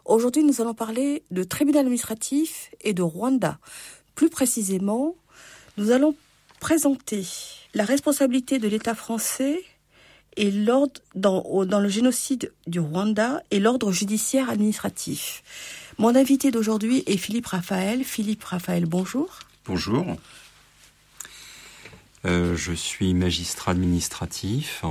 Aujourd'hui, nous allons parler de tribunal administratif et de Rwanda. Plus précisément, nous allons présenter la responsabilité de l'État français et l'ordre dans le génocide du Rwanda et l'ordre judiciaire administratif. Mon invité d'aujourd'hui est Philippe Raphaël. Philippe Raphaël, bonjour. Bonjour. Je suis magistrat administratif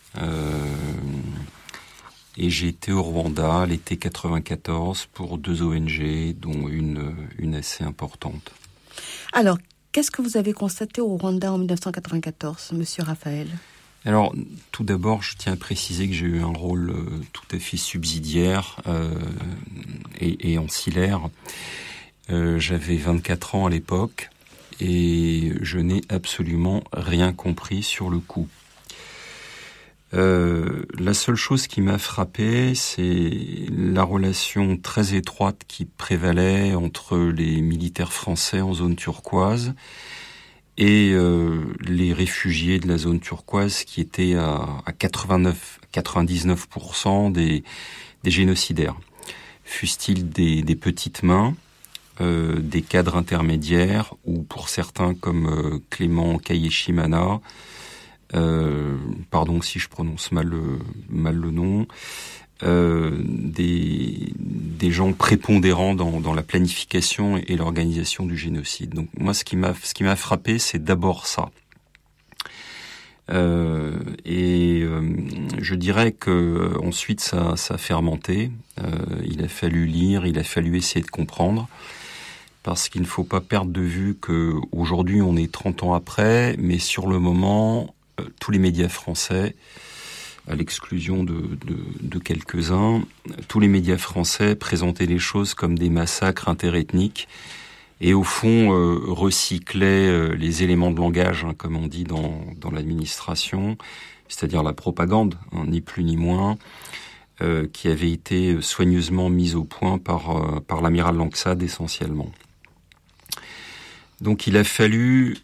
et j'ai été au Rwanda l'été 94 pour 2 ONG, dont une assez importante. Alors, qu'est-ce que vous avez constaté au Rwanda en 1994, monsieur Raphaël ? Alors, tout d'abord, je tiens à préciser que j'ai eu un rôle tout à fait subsidiaire et ancillaire. J'avais 24 ans à l'époque et je n'ai absolument rien compris sur le coup. La seule chose qui m'a frappé, c'est la relation très étroite qui prévalait entre les militaires français en zone turquoise et les réfugiés de la zone turquoise qui étaient à 99% des génocidaires. Fussent-ils des petites mains, des cadres intermédiaires ou pour certains comme Clément Kayeshimana, pardon si je prononce mal le nom, des gens prépondérants dans la planification et l'organisation du génocide. Donc moi, ce qui m'a frappé, c'est d'abord ça. Je dirais que ensuite ça a fermenté. Il a fallu lire, il a fallu essayer de comprendre, parce qu'il ne faut pas perdre de vue que aujourd'hui on est 30 ans après, mais sur le moment, tous les médias français, à l'exclusion de quelques-uns, tous les médias français présentaient les choses comme des massacres interethniques et au fond recyclaient les éléments de langage, comme on dit dans l'administration, c'est-à-dire la propagande, ni plus ni moins, qui avait été soigneusement mise au point par l'amiral Langsade essentiellement. Donc il a fallu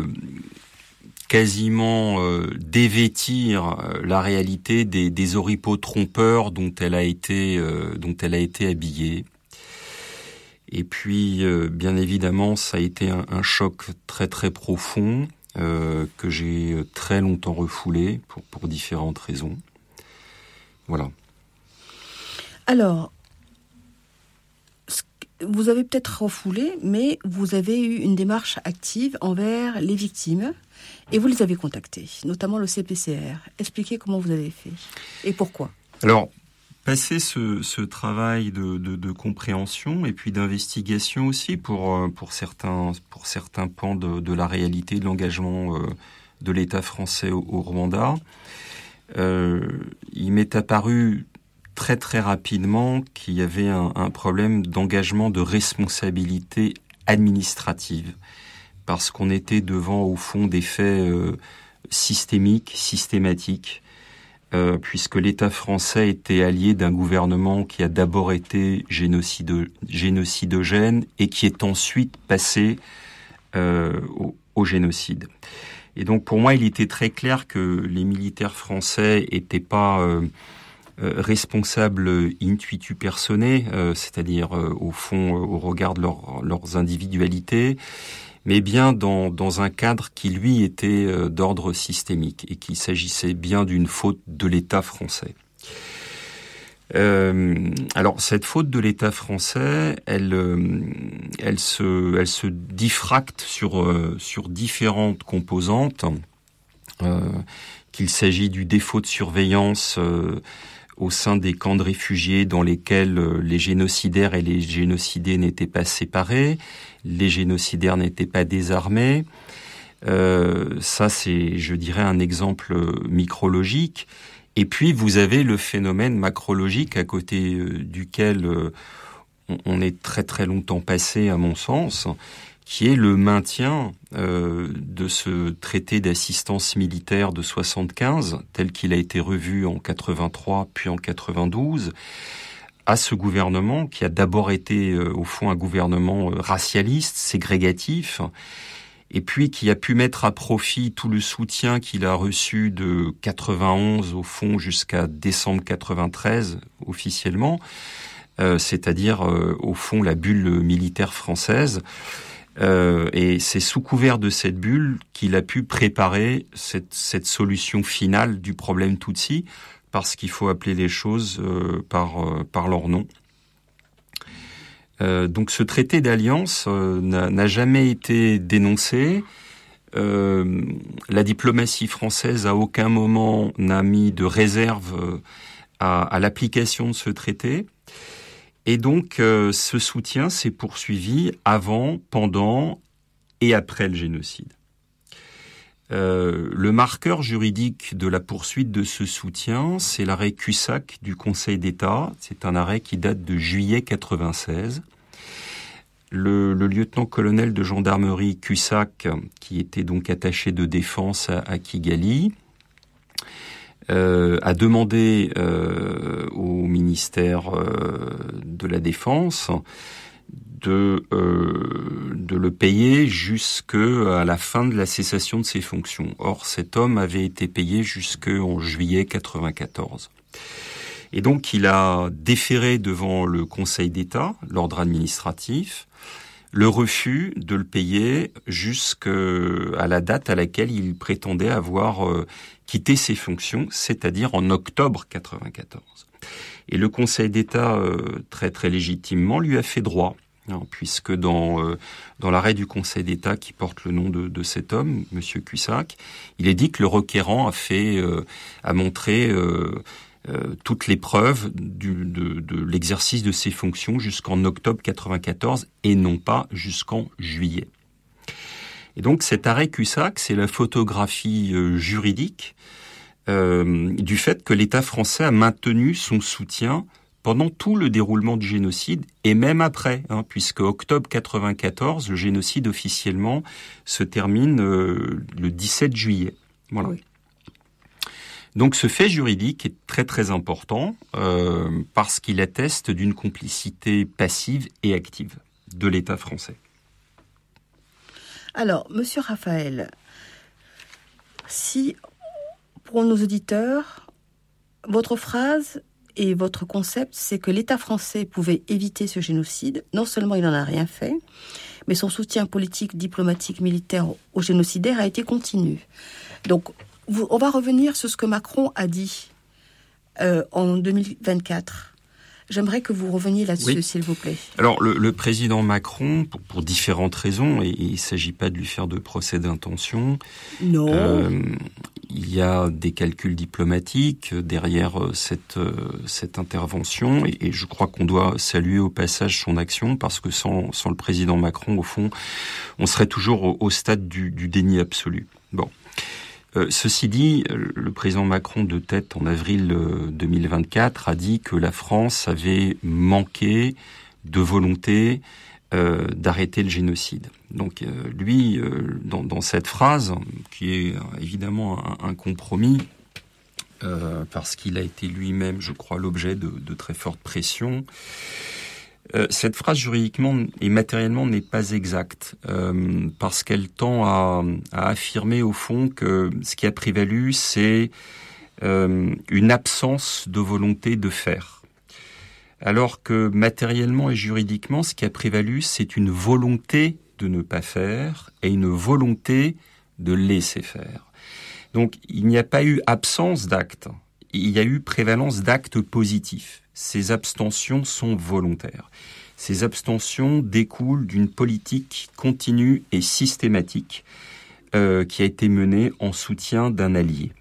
quasiment dévêtir la réalité des oripeaux trompeurs dont elle a été habillée. Et puis, bien évidemment, ça a été un choc très très profond que j'ai très longtemps refoulé pour différentes raisons. Voilà. Alors, vous avez peut-être refoulé, mais vous avez eu une démarche active envers les victimes. Et vous les avez contactés, notamment le CPCR. Expliquez comment vous avez fait et pourquoi. Alors, passer ce travail de compréhension et puis d'investigation aussi pour certains pans de la réalité de l'engagement de l'État français au Rwanda, il m'est apparu très très rapidement qu'il y avait un problème d'engagement de responsabilité administrative. Parce qu'on était devant, au fond, des faits systématiques, puisque l'État français était allié d'un gouvernement qui a d'abord été génocidogène et qui est ensuite passé au génocide. Et donc, pour moi, il était très clair que les militaires français n'étaient pas responsables intuitu personae, c'est-à-dire, au fond, au regard de leurs individualités, mais bien dans un cadre qui, lui, était d'ordre systémique et qu'il s'agissait bien d'une faute de l'État français. Alors, cette faute de l'État français, elle se diffracte sur différentes composantes, qu'il s'agit du défaut de surveillance au sein des camps de réfugiés dans lesquels les génocidaires et les génocidés n'étaient pas séparés, les génocidaires n'étaient pas désarmés. Ça, c'est, je dirais, un exemple micrologique. Et puis, vous avez le phénomène macrologique à côté duquel on est très très longtemps passé, à mon sens, qui est le maintien de ce traité d'assistance militaire de 75, tel qu'il a été revu en 83 puis en 92, à ce gouvernement qui a d'abord été au fond un gouvernement racialiste, ségrégatif, et puis qui a pu mettre à profit tout le soutien qu'il a reçu de 91 au fond jusqu'à décembre 93 officiellement, c'est-à-dire au fond la bulle militaire française. Et c'est sous couvert de cette bulle qu'il a pu préparer cette solution finale du problème Tutsi, parce qu'il faut appeler les choses par leur nom. Donc ce traité d'alliance n'a jamais été dénoncé. La diplomatie française à aucun moment n'a mis de réserve à l'application de ce traité. Et donc ce soutien s'est poursuivi avant, pendant et après le génocide. Le marqueur juridique de la poursuite de ce soutien, c'est l'arrêt Cusack du Conseil d'État. C'est un arrêt qui date de juillet 96. Le lieutenant-colonel de gendarmerie Cusack, qui était donc attaché de défense à Kigali, a demandé au ministère de la Défense de le payer jusqu'à la fin de la cessation de ses fonctions. Or, cet homme avait été payé jusqu'en juillet 94. Et donc, il a déféré devant le Conseil d'État, l'ordre administratif, le refus de le payer jusqu'à la date à laquelle il prétendait avoir quitté ses fonctions, c'est-à-dire en octobre 94. Et le Conseil d'État, très très légitimement, lui a fait droit, puisque dans l'arrêt du Conseil d'État qui porte le nom de cet homme, Monsieur Cusack, il est dit que le requérant a montré toutes les preuves de l'exercice de ses fonctions jusqu'en octobre 94 et non pas jusqu'en juillet. Et donc cet arrêt Cusack, c'est la photographie juridique du fait que l'État français a maintenu son soutien pendant tout le déroulement du génocide et même après, puisque octobre 94, le génocide officiellement se termine le 17 juillet. Voilà. Oui. Donc ce fait juridique est très très important parce qu'il atteste d'une complicité passive et active de l'État français. Alors, Monsieur Raphaël, si pour nos auditeurs, votre phrase et votre concept, c'est que l'État français pouvait éviter ce génocide, non seulement il n'en a rien fait, mais son soutien politique, diplomatique, militaire aux génocidaires a été continu. Donc, on va revenir sur ce que Macron a dit en 2024. J'aimerais que vous reveniez là-dessus, oui. S'il vous plaît. Alors, le président Macron, pour différentes raisons, et il ne s'agit pas de lui faire de procès d'intention. Non. Il y a des calculs diplomatiques derrière cette intervention, et je crois qu'on doit saluer au passage son action, parce que sans le président Macron, au fond, on serait toujours au stade du déni absolu. Bon. Ceci dit, le président Macron de tête en avril 2024 a dit que la France avait manqué de volonté d'arrêter le génocide. Donc lui, dans cette phrase, qui est évidemment un compromis, parce qu'il a été lui-même, je crois, l'objet de très fortes pressions, cette phrase juridiquement et matériellement n'est pas exacte parce qu'elle tend à affirmer au fond que ce qui a prévalu, c'est une absence de volonté de faire. Alors que matériellement et juridiquement, ce qui a prévalu, c'est une volonté de ne pas faire et une volonté de laisser faire. Donc il n'y a pas eu absence d'actes, il y a eu prévalence d'actes positifs. Ces abstentions sont volontaires. Ces abstentions découlent d'une politique continue et systématique qui a été menée en soutien d'un allié.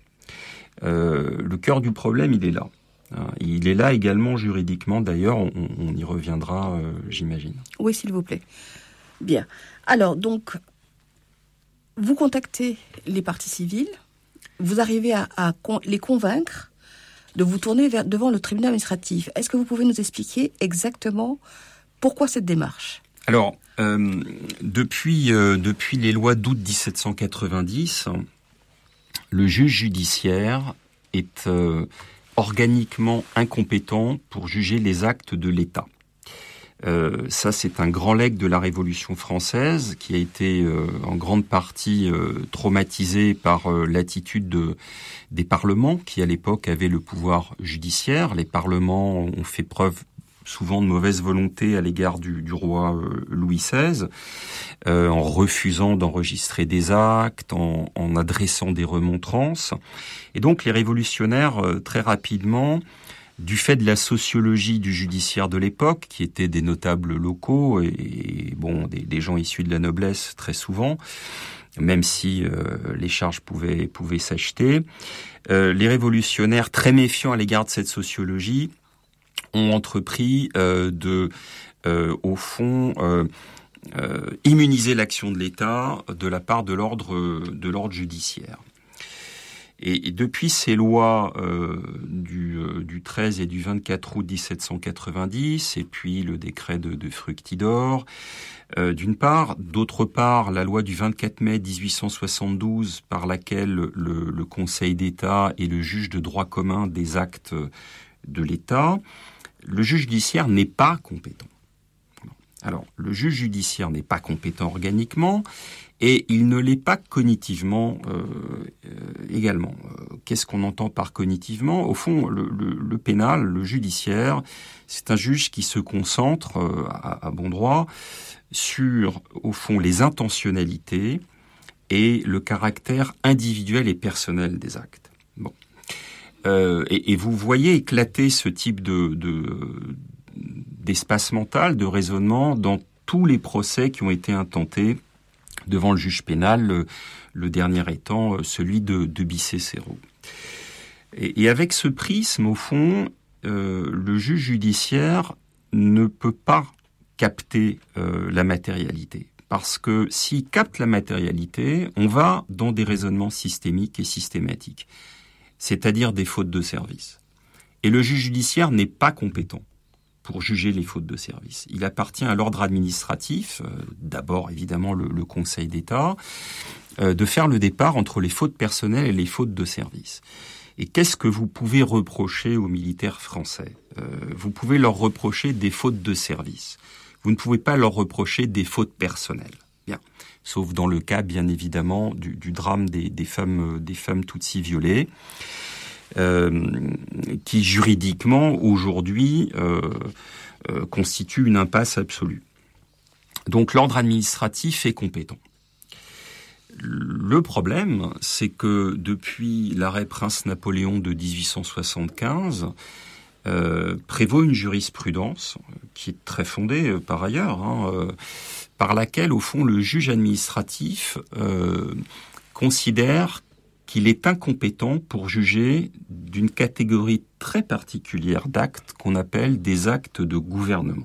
Le cœur du problème, il est là. Il est là également juridiquement, d'ailleurs, on y reviendra, j'imagine. Oui, s'il vous plaît. Bien. Alors, donc, vous contactez les parties civiles, vous arrivez à les convaincre de vous tourner devant le tribunal administratif. Est-ce que vous pouvez nous expliquer exactement pourquoi cette démarche ? Alors, depuis les lois d'août 1790, le juge judiciaire est organiquement incompétent pour juger les actes de l'État. Ça, c'est un grand legs de la Révolution française qui a été en grande partie traumatisé par l'attitude des parlements qui, à l'époque, avaient le pouvoir judiciaire. Les parlements ont fait preuve souvent de mauvaise volonté à l'égard du roi Louis XVI, en refusant d'enregistrer des actes, en adressant des remontrances. Et donc les révolutionnaires, très rapidement, du fait de la sociologie du judiciaire de l'époque, qui étaient des notables locaux et des gens issus de la noblesse très souvent, même si les charges pouvaient s'acheter, les révolutionnaires, très méfiants à l'égard de cette sociologie, ont entrepris immuniser l'action de l'État de la part de l'ordre judiciaire. Et depuis ces lois du 13 et du 24 août 1790, et puis le décret de Fructidor, d'une part. D'autre part, la loi du 24 mai 1872, par laquelle le Conseil d'État est le juge de droit commun des actes de l'État, le juge judiciaire n'est pas compétent. Alors, le juge judiciaire n'est pas compétent organiquement, et il ne l'est pas cognitivement également. Qu'est-ce qu'on entend par cognitivement ? Au fond, le pénal, le judiciaire, c'est un juge qui se concentre à bon droit sur, au fond, les intentionnalités et le caractère individuel et personnel des actes. Bon. Et vous voyez éclater ce type d'espace mental, de raisonnement dans tous les procès qui ont été intentés devant le juge pénal, le dernier étant celui de Bicêtre. Et avec ce prisme, au fond, le juge judiciaire ne peut pas capter la matérialité. Parce que s'il capte la matérialité, on va dans des raisonnements systémiques et systématiques, c'est-à-dire des fautes de service. Et le juge judiciaire n'est pas compétent pour juger les fautes de service. Il appartient à l'ordre administratif, d'abord évidemment le Conseil d'État, de faire le départ entre les fautes personnelles et les fautes de service. Et qu'est-ce que vous pouvez reprocher aux militaires français ? Vous pouvez leur reprocher des fautes de service. Vous ne pouvez pas leur reprocher des fautes personnelles. Bien. Sauf dans le cas, bien évidemment, du drame des femmes Tutsis violées, qui juridiquement, aujourd'hui, constitue une impasse absolue. Donc l'ordre administratif est compétent. Le problème, c'est que depuis l'arrêt Prince Napoléon de 1875, prévaut une jurisprudence qui est très fondée par ailleurs, par laquelle, au fond, le juge administratif considère qu'il est incompétent pour juger d'une catégorie très particulière d'actes qu'on appelle des actes de gouvernement.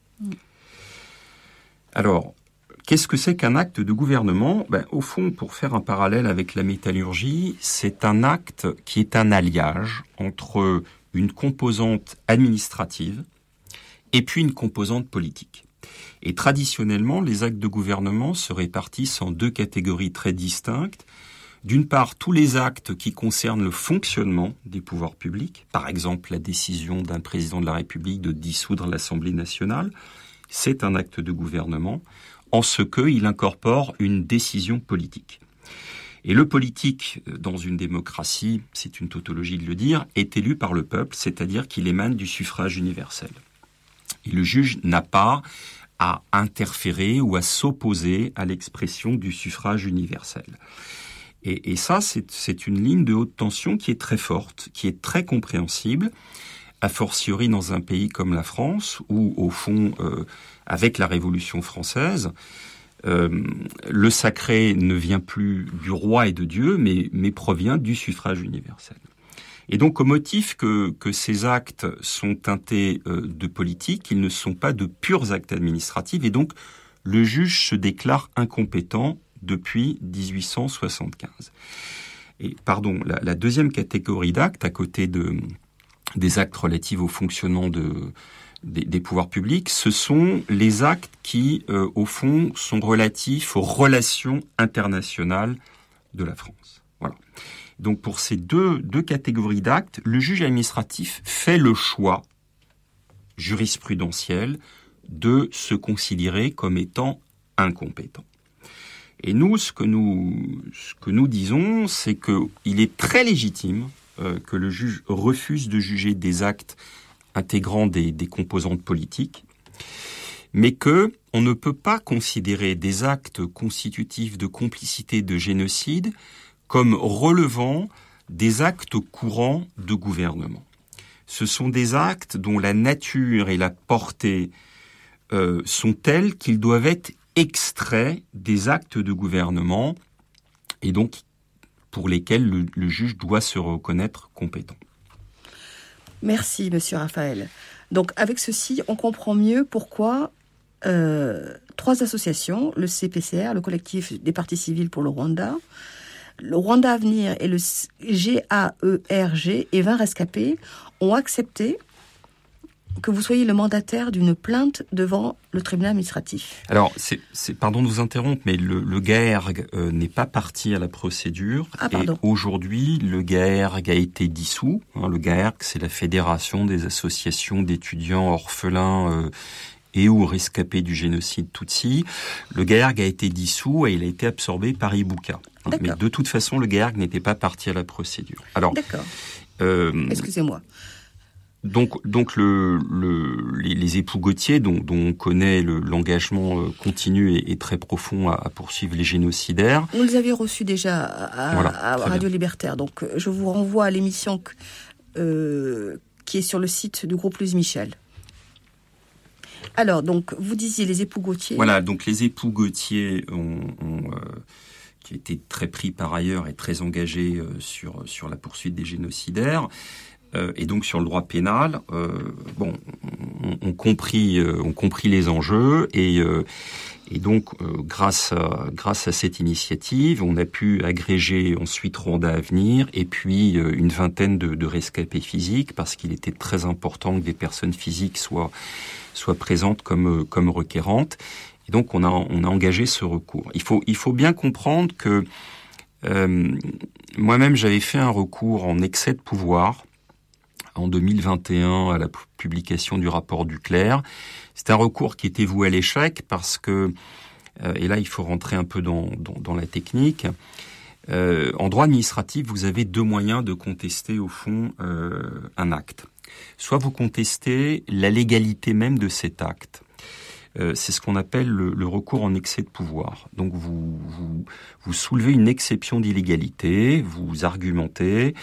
Alors, qu'est-ce que c'est qu'un acte de gouvernement ? Au fond, pour faire un parallèle avec la métallurgie, c'est un acte qui est un alliage entre une composante administrative et puis une composante politique. Et traditionnellement, les actes de gouvernement se répartissent en deux catégories très distinctes. D'une part, tous les actes qui concernent le fonctionnement des pouvoirs publics, par exemple la décision d'un président de la République de dissoudre l'Assemblée nationale, c'est un acte de gouvernement, en ce qu'il incorpore une décision politique. Et le politique, dans une démocratie, c'est une tautologie de le dire, est élu par le peuple, c'est-à-dire qu'il émane du suffrage universel. Et le juge n'a pas à interférer ou à s'opposer à l'expression du suffrage universel. Et ça, c'est une ligne de haute tension qui est très forte, qui est très compréhensible, a fortiori dans un pays comme la France, où, au fond, avec la Révolution française, le sacré ne vient plus du roi et de Dieu, mais provient du suffrage universel. Et donc, au motif que ces actes sont teintés de politique, ils ne sont pas de purs actes administratifs, et donc le juge se déclare incompétent depuis 1875. Et la deuxième catégorie d'actes, à côté des actes relatifs au fonctionnement des pouvoirs publics, ce sont les actes qui, au fond, sont relatifs aux relations internationales de la France. Voilà. Donc pour ces deux catégories d'actes, le juge administratif fait le choix jurisprudentiel de se considérer comme étant incompétent. Et nous, ce que nous disons, c'est qu'il est très légitime que le juge refuse de juger des actes intégrant des composantes politiques, mais que on ne peut pas considérer des actes constitutifs de complicité de génocide comme relevant des actes courants de gouvernement. Ce sont des actes dont la nature et la portée sont tels qu'ils doivent être extraits des actes de gouvernement et donc pour lesquels le juge doit se reconnaître compétent. Merci, Monsieur Raphaël. Donc, avec ceci, on comprend mieux pourquoi 3 associations, le CPCR, le collectif des partis civils pour le Rwanda Avenir et le GAERG et 20 rescapés ont accepté que vous soyez le mandataire d'une plainte devant le tribunal administratif. Alors, pardon de vous interrompre, mais le GAERG n'est pas parti à la procédure. Et aujourd'hui, le GAERG a été dissous. Le GAERG, c'est la Fédération des associations d'étudiants orphelins et ou rescapés du génocide Tutsi. Le GAERG a été dissous et il a été absorbé par Ibuka. Mais de toute façon, le GAERG n'était pas parti à la procédure. Alors, d'accord. Excusez-moi. Donc les époux Gauthier, dont on connaît l'engagement continu et très profond à poursuivre les génocidaires. Vous les avez reçus déjà à Radio Libertaire. Donc je vous renvoie à l'émission qui est sur le site du groupe Louise Michel. Alors, donc, vous disiez les époux Gauthier. Voilà, donc les époux Gauthier qui étaient très pris par ailleurs et très engagés sur la poursuite des génocidaires. Et donc sur le droit pénal, on compris les enjeux et donc grâce à cette initiative, on a pu agréger ensuite Rwanda Avenir et puis une vingtaine de rescapés physiques parce qu'il était très important que des personnes physiques soient présentes comme requérantes. Et donc on a engagé ce recours. Il faut bien comprendre que moi-même j'avais fait un recours en excès de pouvoir en 2021 à la publication du rapport Duclerc. C'est un recours qui était voué à l'échec parce que, et là il faut rentrer un peu dans la technique, en droit administratif vous avez 2 moyens de contester au fond un acte. Soit vous contestez la légalité même de cet acte. C'est ce qu'on appelle le recours en excès de pouvoir. Donc vous soulevez une exception d'illégalité, vous argumentez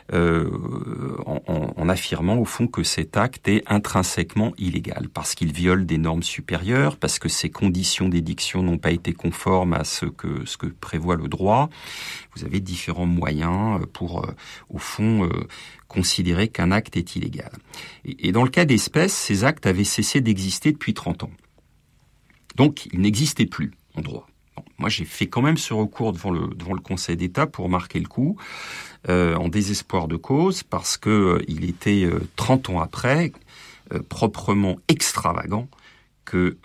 en affirmant au fond que cet acte est intrinsèquement illégal, parce qu'il viole des normes supérieures, parce que ses conditions d'édiction n'ont pas été conformes à ce que prévoit le droit. Vous avez différents moyens pour, au fond, considérer qu'un acte est illégal. Et dans le cas d'espèce, ces actes avaient cessé d'exister depuis 30 ans. Donc, il n'existait plus en droit. Bon, moi, j'ai fait quand même ce recours devant le Conseil d'État pour marquer le coup, en désespoir de cause, parce que il était 30 ans après proprement extravagant que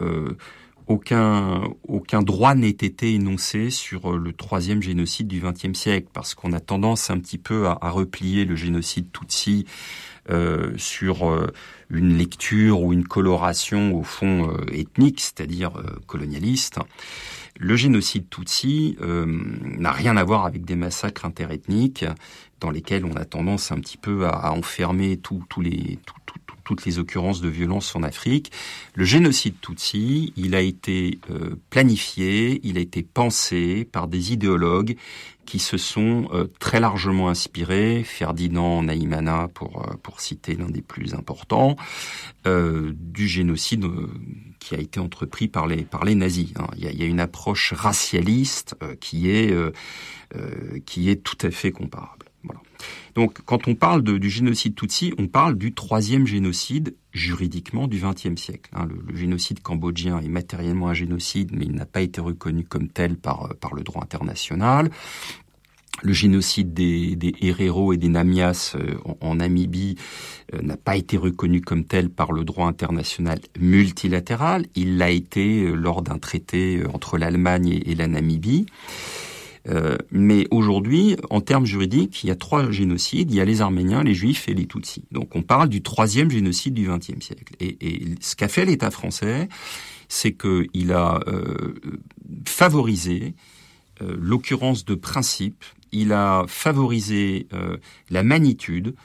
aucun droit n'ait été énoncé sur le 3e génocide du XXe siècle, parce qu'on a tendance un petit peu à replier le génocide Tutsi sur une lecture ou une coloration au fond ethnique, c'est-à-dire colonialiste. Le génocide Tutsi n'a rien à voir avec des massacres interethniques dans lesquels on a tendance un petit peu à enfermer toutes les occurrences de violence en Afrique. Le génocide Tutsi, il a été planifié, il a été pensé par des idéologues qui se sont très largement inspirés, Ferdinand Nahimana pour citer l'un des plus importants, du génocide qui a été entrepris par les nazis. Il y a une approche racialiste qui est tout à fait comparable. Voilà. Donc, quand on parle du génocide Tutsi, on parle du 3e génocide juridiquement du XXe siècle. Le génocide cambodgien est matériellement un génocide, mais il n'a pas été reconnu comme tel par le droit international. Le génocide des Herero et des Namias en Namibie n'a pas été reconnu comme tel par le droit international multilatéral. Il l'a été lors d'un traité entre l'Allemagne et la Namibie. Mais aujourd'hui, en termes juridiques, il y a 3 génocides. Il y a les Arméniens, les Juifs et les Tutsis. Donc on parle du 3e génocide du XXe siècle. Et ce qu'a fait l'État français, c'est qu'il a favorisé l'occurrence de principes, il a favorisé la magnitude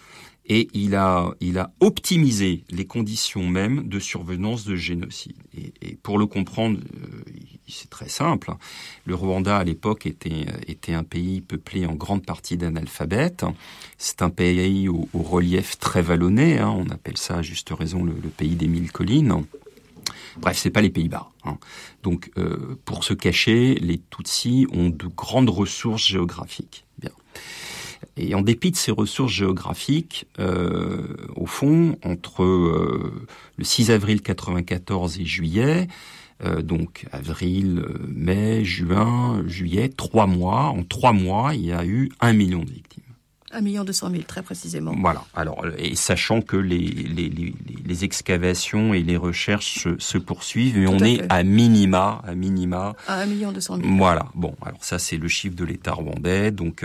Et il a optimisé les conditions mêmes de survenance de génocide. Et pour le comprendre, c'est très simple. Le Rwanda, à l'époque, était un pays peuplé en grande partie d'analphabètes. C'est un pays au relief très vallonné. On appelle ça, à juste raison, le pays des 1000 collines. Bref, c'est pas les Pays-Bas. Donc, pour se cacher, les Tutsis ont de grandes ressources géographiques. Bien. Et en dépit de ces ressources géographiques, au fond, entre le 6 avril 94 et juillet, donc avril, mai, juin, juillet, 3 mois. En 3 mois, il y a eu 1 million de victimes. 1 200 000, très précisément. Voilà. Alors, et sachant que les excavations et les recherches se poursuivent, mais on est à minima. À 1 200 000. Voilà. Bon, alors ça, c'est le chiffre de l'État rwandais. Donc,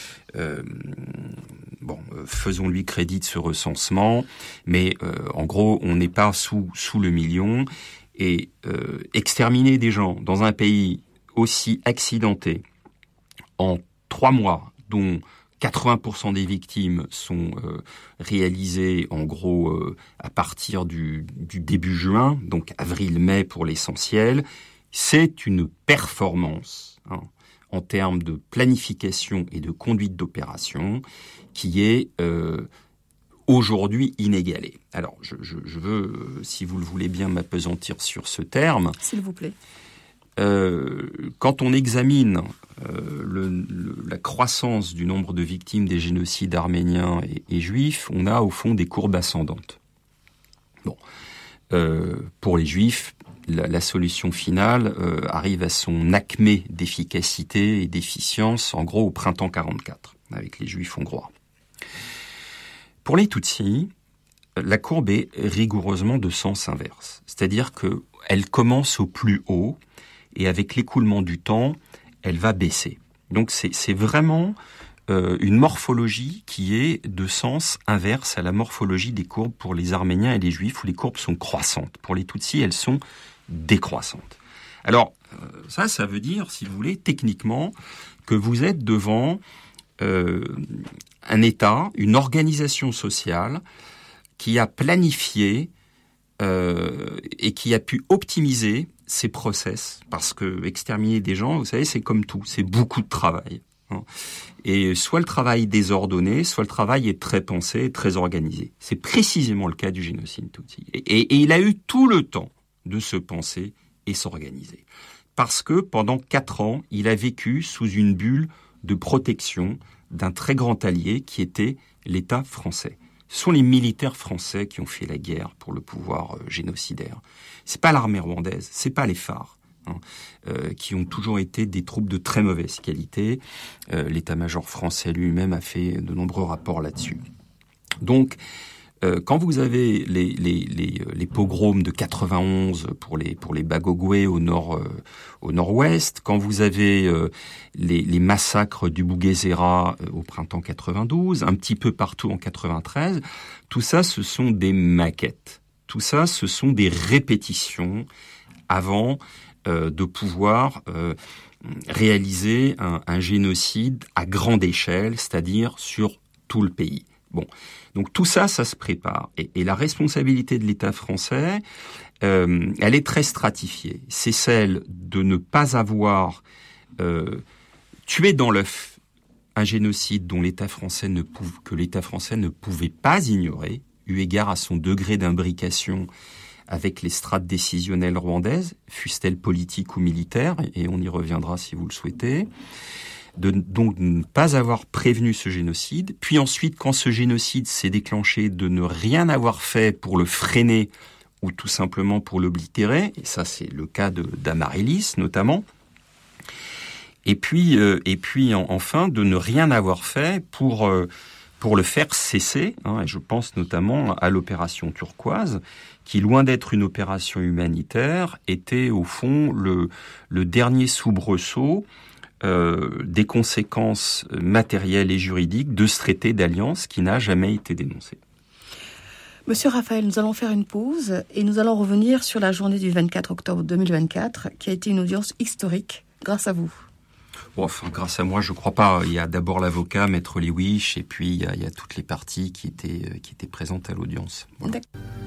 faisons-lui crédit de ce recensement. Mais en gros, on n'est pas sous le million. Et exterminer des gens dans un pays aussi accidenté en 3 mois, dont 80% des victimes sont réalisées en gros à partir du début juin, donc avril-mai pour l'essentiel. C'est une performance en termes de planification et de conduite d'opération qui est aujourd'hui inégalée. Alors je veux, si vous le voulez bien, m'appesantir sur ce terme. S'il vous plaît. Quand on examine la croissance du nombre de victimes des génocides arméniens et juifs, on a au fond des courbes ascendantes. Bon, pour les juifs, la solution finale arrive à son acmé d'efficacité et d'efficience, en gros au printemps 44, avec les juifs hongrois. Pour les Tutsis, la courbe est rigoureusement de sens inverse, c'est-à-dire qu'elle commence au plus haut, et avec l'écoulement du temps, elle va baisser. Donc c'est vraiment une morphologie qui est de sens inverse à la morphologie des courbes pour les Arméniens et les Juifs, où les courbes sont croissantes. Pour les Tutsis, elles sont décroissantes. Alors, ça veut dire, si vous voulez, techniquement, que vous êtes devant un État, une organisation sociale qui a planifié et qui a pu optimiser ces process, parce que exterminer des gens, vous savez, c'est comme tout, c'est beaucoup de travail. Et soit le travail est désordonné, soit le travail est très pensé, très organisé. C'est précisément le cas du génocide Tutsi. Et il a eu tout le temps de se penser et s'organiser. Parce que pendant 4 ans, il a vécu sous une bulle de protection d'un très grand allié qui était l'État français. Ce sont les militaires français qui ont fait la guerre pour le pouvoir génocidaire. C'est pas l'armée rwandaise, c'est pas les phares, qui ont toujours été des troupes de très mauvaise qualité. L'état-major français lui-même a fait de nombreux rapports là-dessus. Donc, quand vous avez les pogroms de 91 pour les Bagogwe au nord-ouest, quand vous avez les massacres du Bouguezera au printemps 92, un petit peu partout en 93, tout ça, ce sont des maquettes. Tout ça, ce sont des répétitions avant de pouvoir réaliser un génocide à grande échelle, c'est-à-dire sur tout le pays. Bon, donc tout ça, ça se prépare. Et la responsabilité de l'État français, elle est très stratifiée. C'est celle de ne pas avoir tué dans l'œuf un génocide dont que l'État français ne pouvait pas ignorer, eu égard à son degré d'imbrication avec les strates décisionnelles rwandaises, fussent-elles politiques ou militaires, et on y reviendra si vous le souhaitez. Donc de ne pas avoir prévenu ce génocide, puis ensuite, quand ce génocide s'est déclenché, de ne rien avoir fait pour le freiner ou tout simplement pour l'oblitérer, et ça c'est le cas d'Amaryllis notamment, et puis enfin de ne rien avoir fait pour le faire cesser, et je pense notamment à l'opération Turquoise, qui, loin d'être une opération humanitaire, était au fond le dernier soubresaut des conséquences matérielles et juridiques de ce traité d'alliance qui n'a jamais été dénoncé. Monsieur Raphaël, nous allons faire une pause et nous allons revenir sur la journée du 24 octobre 2024, qui a été une audience historique grâce à vous. Grâce à moi, je crois pas. Il y a d'abord l'avocat, Maître Lewis, et puis il y a toutes les parties qui étaient présentes à l'audience. Voilà.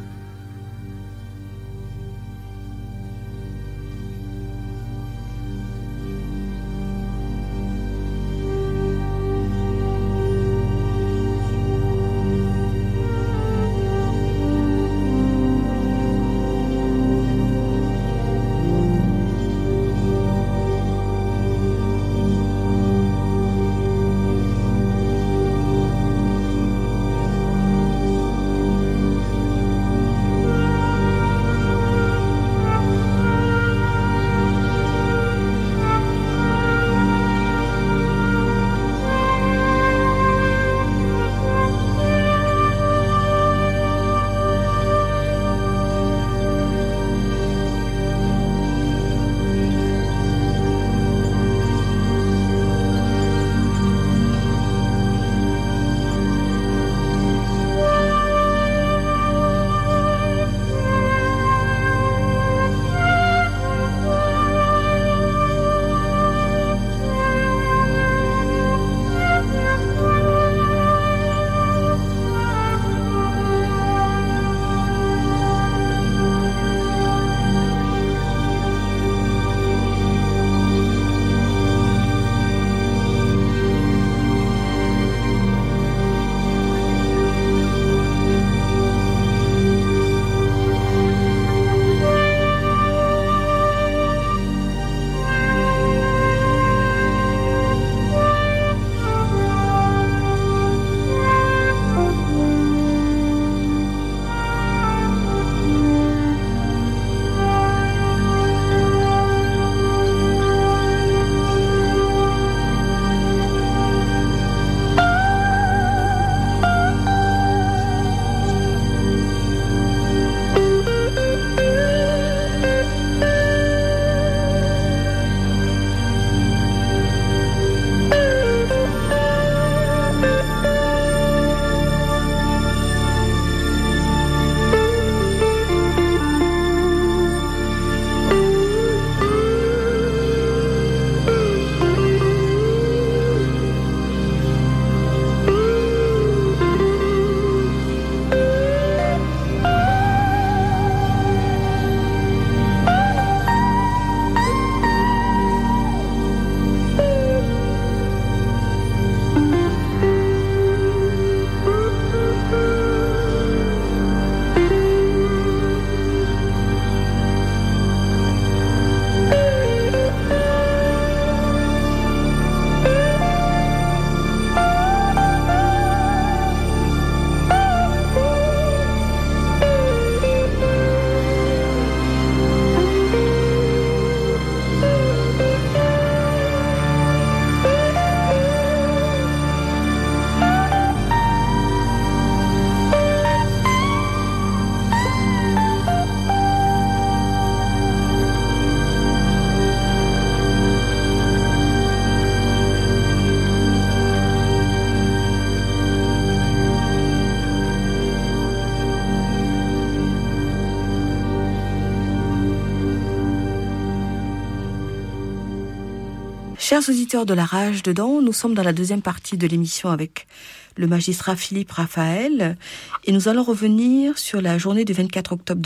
Chers auditeurs de La Rage Dedans, nous sommes dans la deuxième partie de l'émission avec le magistrat Philippe Raphaël et nous allons revenir sur la journée du 24 octobre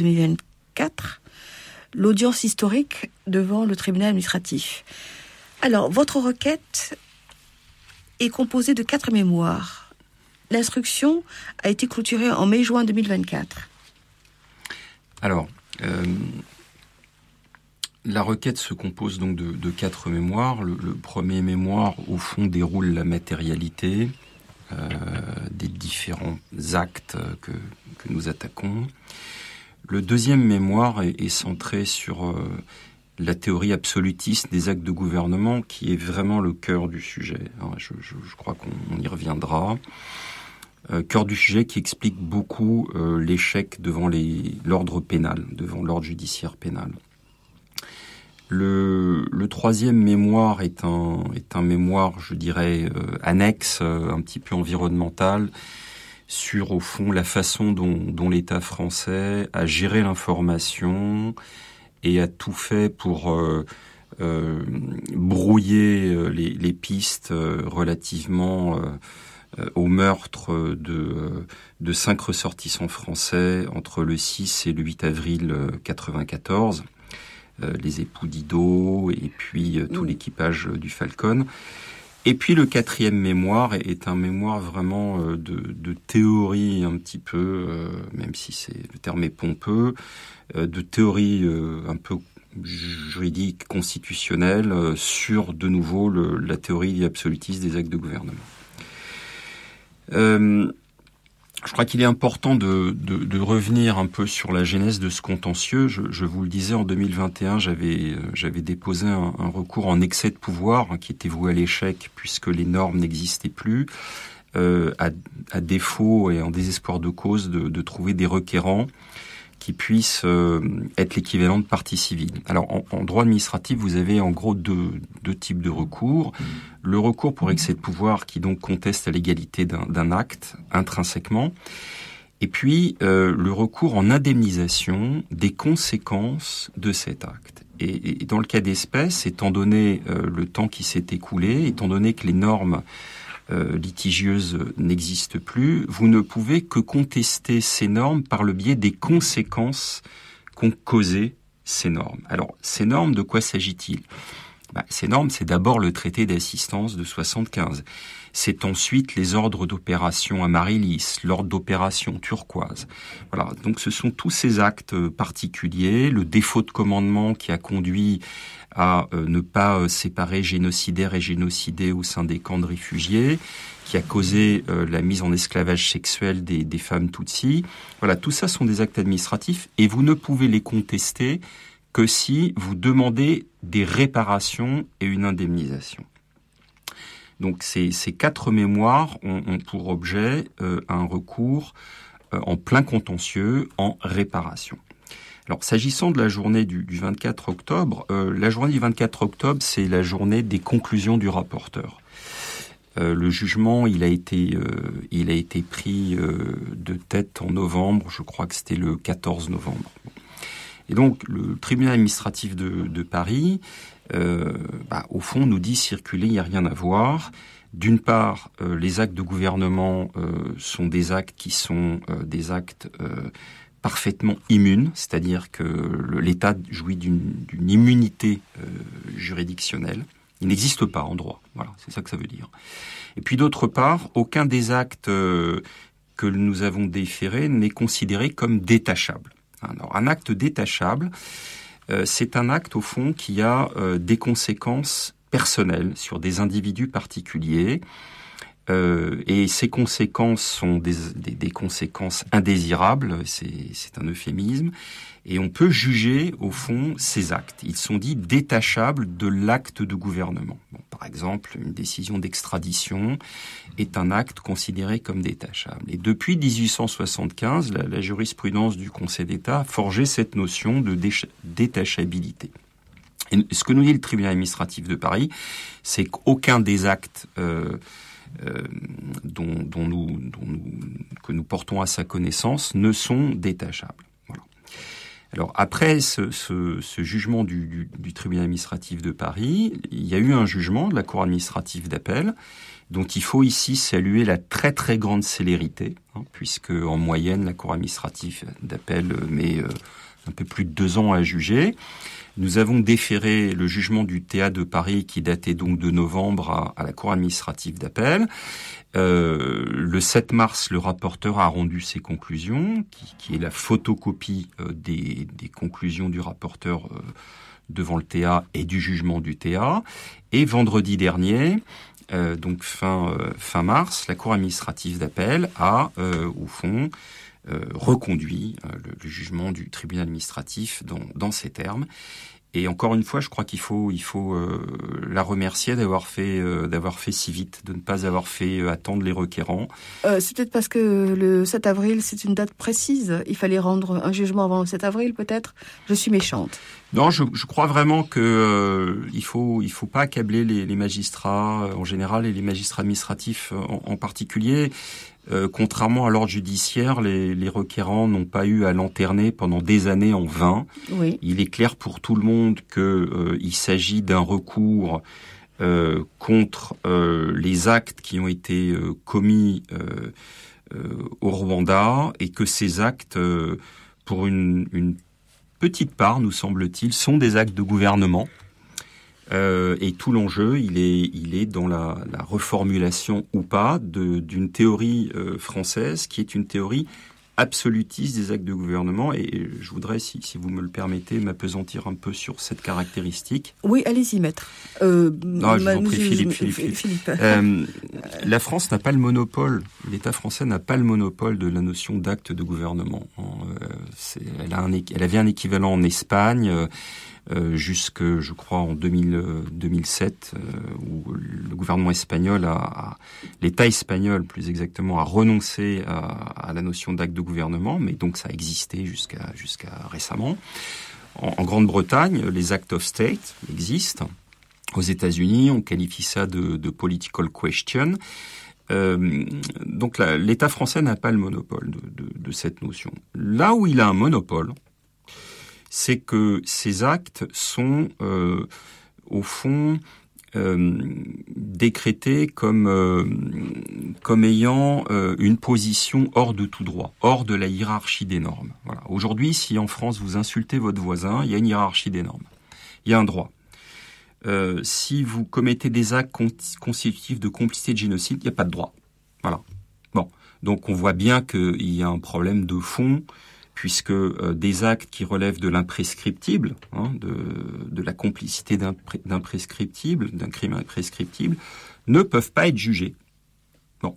2024, l'audience historique devant le tribunal administratif. Alors, votre requête est composée de 4 mémoires. L'instruction a été clôturée en mai-juin 2024. Alors, la requête se compose donc de 4 mémoires. Le premier mémoire, au fond, déroule la matérialité des différents actes que nous attaquons. Le deuxième mémoire est centré sur la théorie absolutiste des actes de gouvernement, qui est vraiment le cœur du sujet. Je crois qu'on y reviendra. Cœur du sujet qui explique beaucoup l'échec devant l'ordre pénal, devant l'ordre judiciaire pénal. Le troisième mémoire est un mémoire, je dirais, annexe, un petit peu environnemental, sur, au fond, la façon dont l'État français a géré l'information et a tout fait pour brouiller les pistes relativement au meurtre de 5 ressortissants français entre le 6 et le 8 avril 94, les époux Didot et puis tout l'équipage du Falcon. Et puis le 4e mémoire est un mémoire vraiment de théorie un petit peu, même si le terme est pompeux, de théorie un peu juridique, constitutionnelle, sur de nouveau la théorie absolutiste des actes de gouvernement. Je crois qu'il est important de revenir un peu sur la genèse de ce contentieux. Je vous le disais, en 2021, j'avais déposé un recours en excès de pouvoir qui était voué à l'échec puisque les normes n'existaient plus, à défaut et en désespoir de cause de trouver des requérants qui puissent être l'équivalent de partie civile. Alors, en droit administratif, vous avez en gros deux types de recours. Le recours pour excès de pouvoir qui donc conteste la légalité d'un acte intrinsèquement. Et puis, le recours en indemnisation des conséquences de cet acte. Et dans le cas d'espèce, étant donné le temps qui s'est écoulé, étant donné que les normes litigieuses n'existent plus, vous ne pouvez que contester ces normes par le biais des conséquences qu'ont causées ces normes. Alors, ces normes, de quoi s'agit-il ? Ces normes, c'est d'abord le traité d'assistance de 75. C'est ensuite les ordres d'opération Amaryllis, l'ordre d'opération turquoise. Voilà. Donc, ce sont tous ces actes particuliers, le défaut de commandement qui a conduit à ne pas séparer génocidaires et génocidés au sein des camps de réfugiés, qui a causé la mise en esclavage sexuel des femmes Tutsis. Voilà, tout ça sont des actes administratifs et vous ne pouvez les contester que si vous demandez des réparations et une indemnisation. Donc ces 4 mémoires ont pour objet un recours en plein contentieux en réparation. Alors, s'agissant de la journée du 24 octobre, la journée du 24 octobre, c'est la journée des conclusions du rapporteur. Le jugement, il a été pris de tête en novembre, je crois que c'était le 14 novembre. Et donc, le tribunal administratif de Paris, au fond, nous dit circuler, il n'y a rien à voir. D'une part, les actes de gouvernement sont des actes qui sont des actes parfaitement immune, c'est-à-dire que l'État jouit d'une immunité juridictionnelle. Il n'existe pas en droit. Voilà, c'est ça que ça veut dire. Et puis d'autre part, aucun des actes que nous avons déférés n'est considéré comme détachable. Alors, un acte détachable, c'est un acte au fond qui a des conséquences personnelles sur des individus particuliers. Et ces conséquences sont des conséquences indésirables, c'est un euphémisme, et on peut juger au fond ces actes. Ils sont dits détachables de l'acte de gouvernement. Bon, par exemple, une décision d'extradition est un acte considéré comme détachable. Et depuis 1875, la jurisprudence du Conseil d'État a forgé cette notion de détachabilité. Et ce que nous dit le tribunal administratif de Paris, c'est qu'aucun des actes que nous portons à sa connaissance ne sont détachables. Voilà. Alors après ce jugement du tribunal administratif de Paris, il y a eu un jugement de la cour administrative d'appel dont il faut ici saluer la très très grande célérité, puisque en moyenne la cour administrative d'appel met un peu plus de 2 ans à juger. Nous avons déféré le jugement du TA de Paris qui datait donc de novembre à la cour administrative d'appel. Le 7 mars, le rapporteur a rendu ses conclusions, qui est la photocopie des conclusions du rapporteur devant le TA et du jugement du TA. Et vendredi dernier, donc fin mars, la cour administrative d'appel a, au fond, reconduit le jugement du tribunal administratif dans ces termes. Et encore une fois, je crois qu'il faut la remercier d'avoir fait si vite, de ne pas avoir fait attendre les requérants. C'est peut-être parce que le 7 avril, c'est une date précise. Il fallait rendre un jugement avant le 7 avril, peut-être. Je suis méchante. Non, je crois vraiment que il faut pas accabler les magistrats en général et les magistrats administratifs en particulier. Contrairement à l'ordre judiciaire, les requérants n'ont pas eu à lanterner pendant des années en vain. Oui. Il est clair pour tout le monde qu'il s'agit d'un recours contre les actes qui ont été commis au Rwanda, et que ces actes, pour une petite part, nous semble-t-il, sont des actes de gouvernement. Et tout l'enjeu, il est dans la reformulation ou pas d'une théorie française qui est une théorie absolutiste des actes de gouvernement. Et je voudrais, si vous me le permettez, m'appesantir un peu sur cette caractéristique. Oui, allez-y, maître. Non, je vous en prie, Philippe. La France n'a pas le monopole, l'État français n'a pas le monopole de la notion d'acte de gouvernement. Elle avait un équivalent en Espagne, jusque, je crois, en 2007, où le gouvernement espagnol l'État espagnol, plus exactement, a renoncé à la notion d'acte de gouvernement, mais donc ça a existé jusqu'à récemment. En Grande-Bretagne, les acts of state existent. Aux États-Unis, on qualifie ça de political question. Donc l'État français n'a pas le monopole de cette notion. Là où il a un monopole, c'est que ces actes sont, au fond, décrétés comme ayant une position hors de tout droit, hors de la hiérarchie des normes. Voilà. Aujourd'hui, si en France vous insultez votre voisin, il y a une hiérarchie des normes. Il y a un droit. Si vous commettez des actes constitutifs de complicité de génocide, il n'y a pas de droit. Voilà. Bon. Donc on voit bien qu'il y a un problème de fond, puisque des actes qui relèvent de l'imprescriptible, de la complicité d'imprescriptible, d'un crime imprescriptible, ne peuvent pas être jugés. Bon.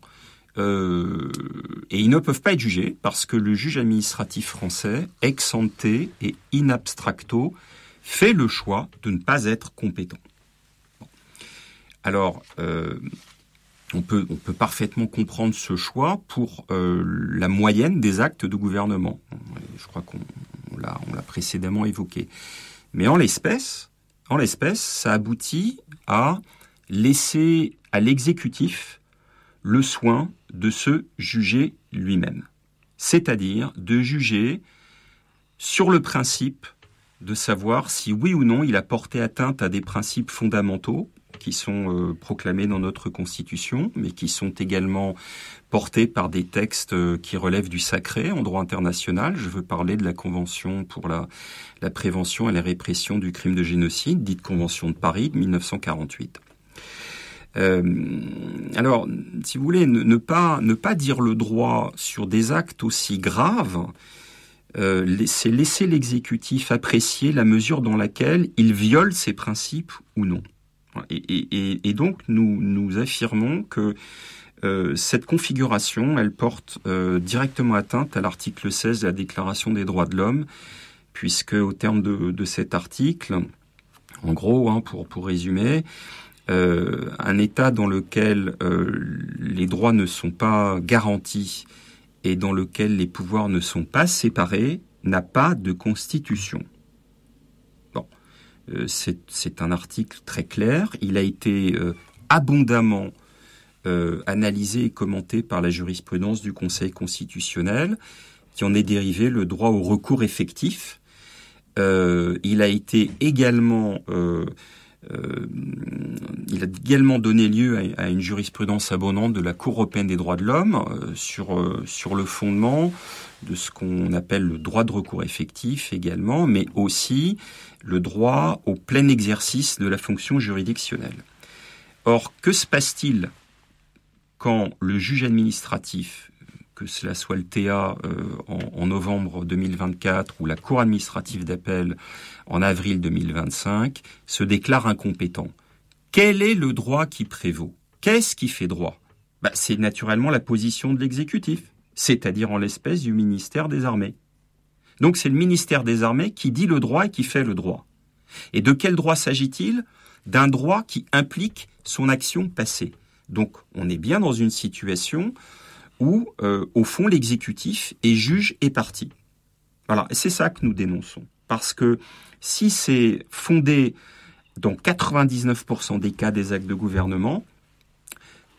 Et ils ne peuvent pas être jugés parce que le juge administratif français, ex ante et in abstracto, fait le choix de ne pas être compétent. Bon. Alors, on peut parfaitement comprendre ce choix pour la moyenne des actes de gouvernement. Je crois qu'on l'a précédemment évoqué. Mais en l'espèce, ça aboutit à laisser à l'exécutif le soin de se juger lui-même. C'est-à-dire de juger sur le principe de savoir si oui ou non il a porté atteinte à des principes fondamentaux qui sont proclamés dans notre Constitution, mais qui sont également portés par des textes qui relèvent du sacré en droit international. Je veux parler de la Convention pour la prévention et la répression du crime de génocide, dite Convention de Paris de 1948. Alors, si vous voulez, ne pas dire le droit sur des actes aussi graves, c'est laisser l'exécutif apprécier la mesure dans laquelle il viole ses principes ou non. Et donc, nous affirmons que cette configuration, elle porte directement atteinte à l'article 16 de la Déclaration des droits de l'homme, puisque au terme de cet article, en gros, pour résumer, un État dans lequel les droits ne sont pas garantis et dans lequel les pouvoirs ne sont pas séparés n'a pas de constitution. C'est un article très clair. Il a été abondamment analysé et commenté par la jurisprudence du Conseil constitutionnel, qui en est dérivé le droit au recours effectif. Il a été également donné lieu à une jurisprudence abondante de la Cour européenne des droits de l'homme sur le fondement de ce qu'on appelle le droit de recours effectif également, mais aussi le droit au plein exercice de la fonction juridictionnelle. Or, que se passe-t-il quand le juge administratif, que cela soit le TA en novembre 2024 ou la Cour administrative d'appel en avril 2025, se déclare incompétent? Quel est le droit qui prévaut? Qu'est-ce qui fait droit? C'est naturellement la position de l'exécutif, c'est-à-dire en l'espèce du ministère des Armées. Donc c'est le ministère des Armées qui dit le droit et qui fait le droit. Et de quel droit s'agit-il? D'un droit qui implique son action passée. Donc on est bien dans une situation où, au fond, l'exécutif est juge et partie. Voilà, et c'est ça que nous dénonçons. Parce que si c'est fondé dans 99% des cas des actes de gouvernement,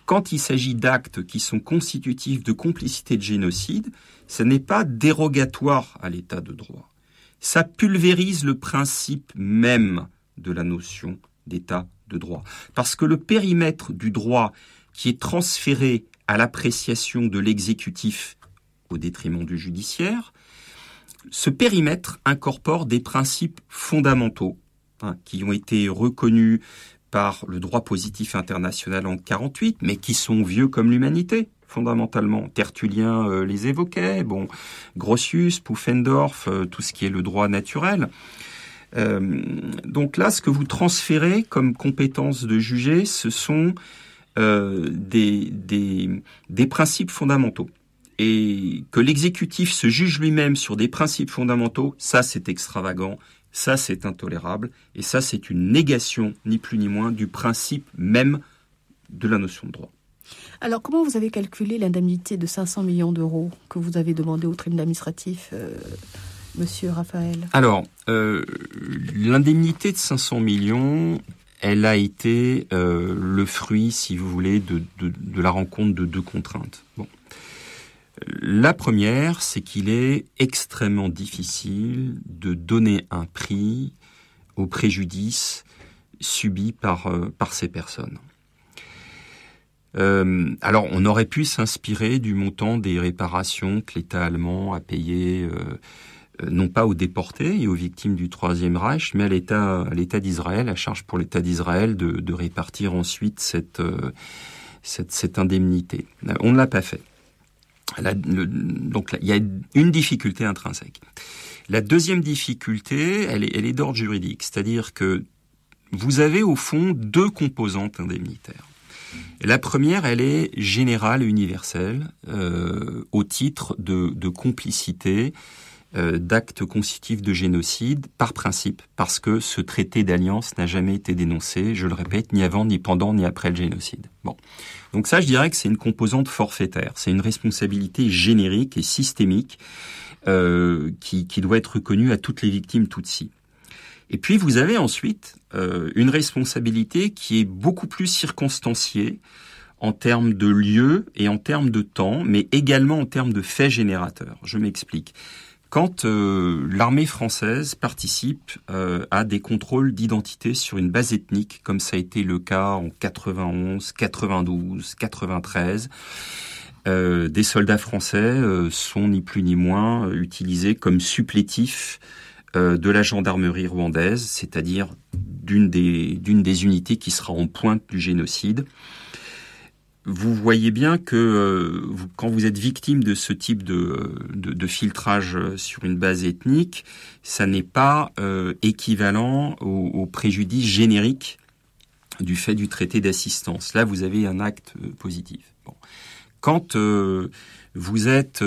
quand il s'agit d'actes qui sont constitutifs de complicité de génocide, ce n'est pas dérogatoire à l'état de droit. Ça pulvérise le principe même de la notion d'état de droit. Parce que le périmètre du droit qui est transféré à l'appréciation de l'exécutif au détriment du judiciaire, ce périmètre incorpore des principes fondamentaux qui ont été reconnus par le droit positif international en 1948, mais qui sont vieux comme l'humanité, fondamentalement. Tertullien les évoquait, Grotius, Pufendorf, tout ce qui est le droit naturel. Donc là, ce que vous transférez comme compétence de juger, ce sont des principes fondamentaux. Et que l'exécutif se juge lui-même sur des principes fondamentaux, ça c'est extravagant, ça c'est intolérable, et ça c'est une négation, ni plus ni moins, du principe même de la notion de droit. Alors comment vous avez calculé l'indemnité de 500 millions d'euros que vous avez demandé au tribunal administratif, monsieur Raphaël ? Alors, l'indemnité de 500 millions, elle a été le fruit, si vous voulez, de la rencontre de deux contraintes. La première, c'est qu'il est extrêmement difficile de donner un prix au préjudice subi par ces personnes. Alors, on aurait pu s'inspirer du montant des réparations que l'État allemand a payées, non pas aux déportés et aux victimes du Troisième Reich, mais à l'État d'Israël, à charge pour l'État d'Israël de répartir ensuite cette indemnité. On ne l'a pas fait. Donc là, il y a une difficulté intrinsèque. La deuxième difficulté, elle est d'ordre juridique, c'est-à-dire que vous avez au fond deux composantes indemnitaires. La première, elle est générale et universelle au titre de complicité d'actes constitutifs de génocide par principe, parce que ce traité d'alliance n'a jamais été dénoncé, je le répète, ni avant, ni pendant, ni après le génocide. Donc ça, je dirais que c'est une composante forfaitaire, c'est une responsabilité générique et systémique qui doit être reconnue à toutes les victimes tutsis. Et puis vous avez ensuite une responsabilité qui est beaucoup plus circonstanciée en termes de lieu et en termes de temps, mais également en termes de faits générateurs. Je m'explique. Quand l'armée française participe à des contrôles d'identité sur une base ethnique, comme ça a été le cas en 91, 92, 93, des soldats français sont ni plus ni moins utilisés comme supplétifs de la gendarmerie rwandaise, c'est-à-dire d'une des unités qui sera en pointe du génocide. Vous voyez bien que quand vous êtes victime de ce type de filtrage sur une base ethnique, ça n'est pas équivalent au préjudice générique du fait du traité d'assistance. Là, vous avez un acte positif. Quand vous êtes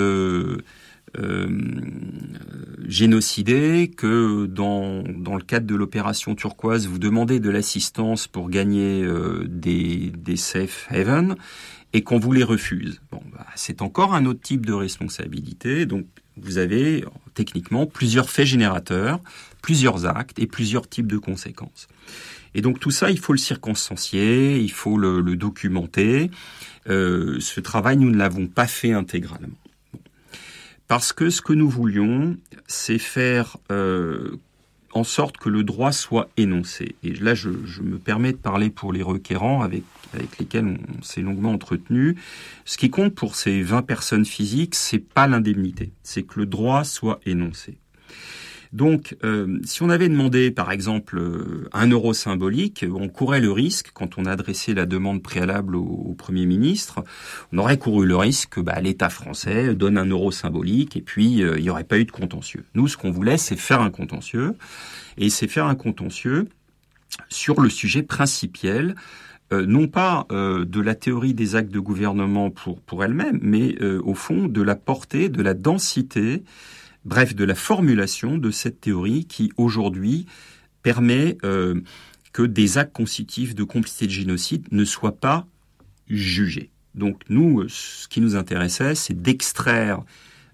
génocidé, que dans le cadre de l'opération turquoise, vous demandez de l'assistance pour gagner des safe haven et qu'on vous les refuse. C'est encore un autre type de responsabilité. Donc, vous avez techniquement plusieurs faits générateurs, plusieurs actes et plusieurs types de conséquences. Et donc tout ça, il faut le circonstancier, il faut le documenter. Ce travail, nous ne l'avons pas fait intégralement. Parce que ce que nous voulions, c'est faire en sorte que le droit soit énoncé. Et là, je me permets de parler pour les requérants avec lesquels on s'est longuement entretenu. Ce qui compte pour ces 20 personnes physiques, c'est pas l'indemnité, c'est que le droit soit énoncé. Donc, si on avait demandé, par exemple, 1 euro symbolique, on courait le risque, quand on a adressé la demande préalable au Premier ministre, on aurait couru le risque que l'État français donne 1 euro symbolique et puis il n'y aurait pas eu de contentieux. Nous, ce qu'on voulait, c'est faire un contentieux, et c'est faire un contentieux sur le sujet principiel, non pas de la théorie des actes de gouvernement pour elle-même, mais au fond de la portée, de la densité, bref, de la formulation de cette théorie qui, aujourd'hui, permet que des actes constitutifs de complicité de génocide ne soient pas jugés. Donc, nous, ce qui nous intéressait, c'est d'extraire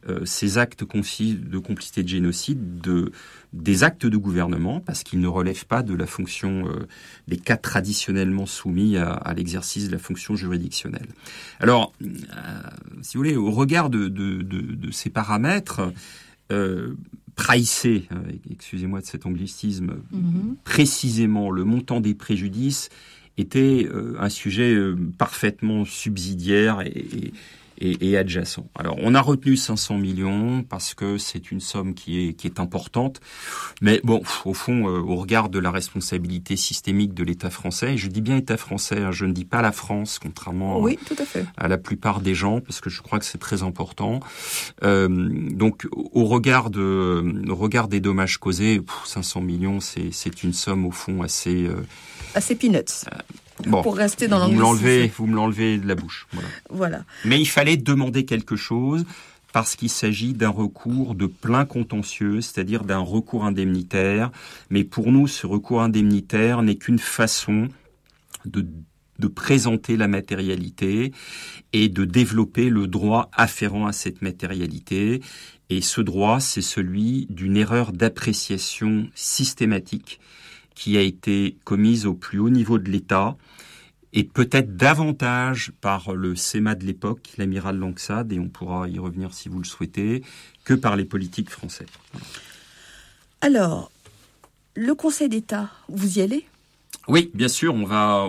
ces actes de complicité de génocide des actes de gouvernement, parce qu'ils ne relèvent pas de la fonction des cas traditionnellement soumis à l'exercice de la fonction juridictionnelle. Alors, si vous voulez, au regard de ces paramètres, pricer, excusez-moi de cet anglicisme, précisément le montant des préjudices était un sujet parfaitement subsidiaire et adjacent. Alors, on a retenu 500 millions parce que c'est une somme qui est importante. Mais bon, au fond, au regard de la responsabilité systémique de l'État français, et je dis bien État français, hein, je ne dis pas la France, contrairement oui, tout à fait. À la plupart des gens, parce que je crois que c'est très important. Donc, au regard des dommages causés, 500 millions, c'est une somme, au fond, assez peanuts. Bon, pour rester dans l'anglicisme. Vous me l'enlevez de la bouche. Voilà. Mais il fallait demander quelque chose parce qu'il s'agit d'un recours de plein contentieux, c'est-à-dire d'un recours indemnitaire. Mais pour nous, ce recours indemnitaire n'est qu'une façon de présenter la matérialité et de développer le droit afférent à cette matérialité. Et ce droit, c'est celui d'une erreur d'appréciation systématique qui a été commise au plus haut niveau de l'État, et peut-être davantage par le SEMA de l'époque, l'amiral Langsade, et on pourra y revenir si vous le souhaitez, que par les politiques français. Alors, le Conseil d'État, vous y allez ? Oui, bien sûr, on va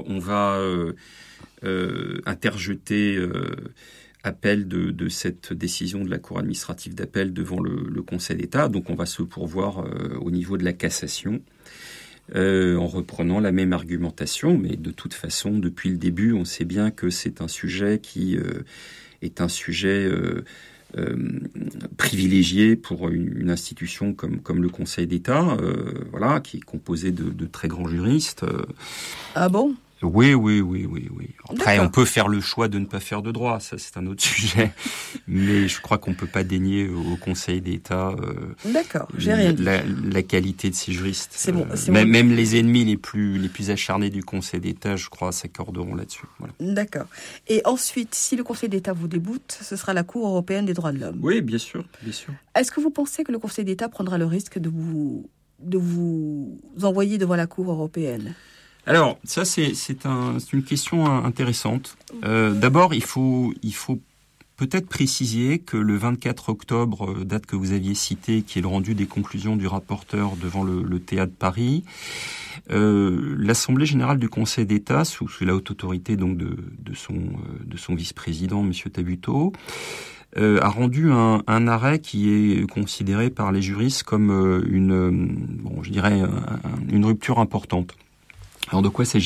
interjeter appel de cette décision de la Cour administrative d'appel devant le Conseil d'État. Donc on va se pourvoir au niveau de la cassation. En reprenant la même argumentation, mais de toute façon, depuis le début, on sait bien que c'est un sujet qui est un sujet privilégié pour une institution comme le Conseil d'État, voilà, qui est composé de très grands juristes. Ah bon ? Oui. Après, D'accord. on peut faire le choix de ne pas faire de droit, ça c'est un autre sujet. Mais je crois qu'on peut pas dénier au Conseil d'État D'accord, j'ai rien dit. La qualité de ces juristes. C'est bon. Même les ennemis les plus acharnés du Conseil d'État, je crois, s'accorderont là-dessus. Voilà. D'accord. Et ensuite, si le Conseil d'État vous déboute, ce sera la Cour européenne des droits de l'homme. Oui, bien sûr. Est-ce que vous pensez que le Conseil d'État prendra le risque de vous envoyer devant la Cour européenne ? Alors, ça, c'est une question intéressante. D'abord, il faut peut-être préciser que le 24 octobre, date que vous aviez citée, qui est le rendu des conclusions du rapporteur devant le théâtre de Paris, l'Assemblée générale du Conseil d'État, sous la haute autorité donc de son vice-président, M. Tabuteau, a rendu un arrêt qui est considéré par les juristes comme une rupture importante. Alors de quoi s'agit-il ?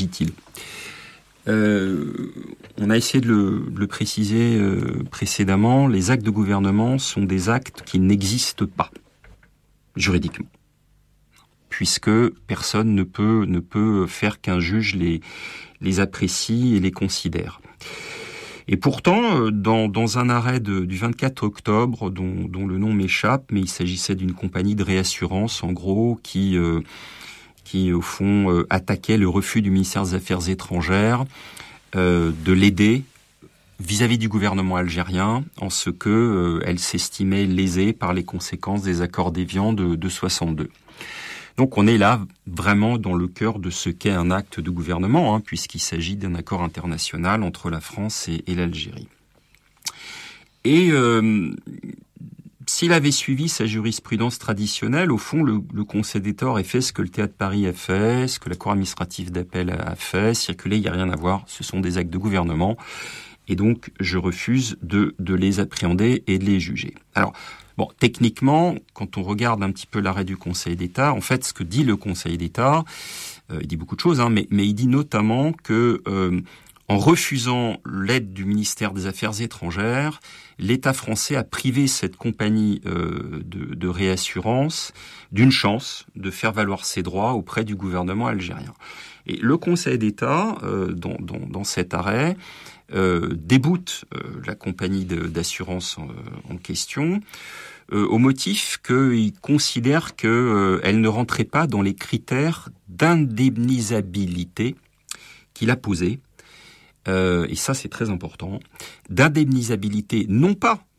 On a essayé de le préciser précédemment. Les actes de gouvernement sont des actes qui n'existent pas juridiquement, puisque personne ne peut faire qu'un juge les apprécie et les considère. Et pourtant, dans un arrêt du 24 octobre, dont le nom m'échappe, mais il s'agissait d'une compagnie de réassurance, en gros, qui au fond attaquait le refus du ministère des Affaires étrangères de l'aider vis-à-vis du gouvernement algérien, en ce que elle s'estimait lésée par les conséquences des accords d'Évian de 62. Donc on est là vraiment dans le cœur de ce qu'est un acte de gouvernement, puisqu'il s'agit d'un accord international entre la France et l'Algérie. Et s'il avait suivi sa jurisprudence traditionnelle, au fond, le Conseil d'État aurait fait ce que le Théâtre de Paris a fait, ce que la Cour administrative d'appel a fait, circuler, il n'y a rien à voir, ce sont des actes de gouvernement, et donc je refuse de les appréhender et de les juger. Alors, bon, techniquement, quand on regarde un petit peu l'arrêt du Conseil d'État, en fait, ce que dit le Conseil d'État, il dit beaucoup de choses, mais il dit notamment que en refusant l'aide du ministère des Affaires étrangères, l'État français a privé cette compagnie de réassurance d'une chance de faire valoir ses droits auprès du gouvernement algérien. Et le Conseil d'État, dans cet arrêt, déboute la compagnie d'assurance en question au motif qu'il considère qu'elle ne rentrait pas dans les critères d'indemnisabilité qu'il a posés. Et ça, c'est très important, d'indemnisabilité, non pas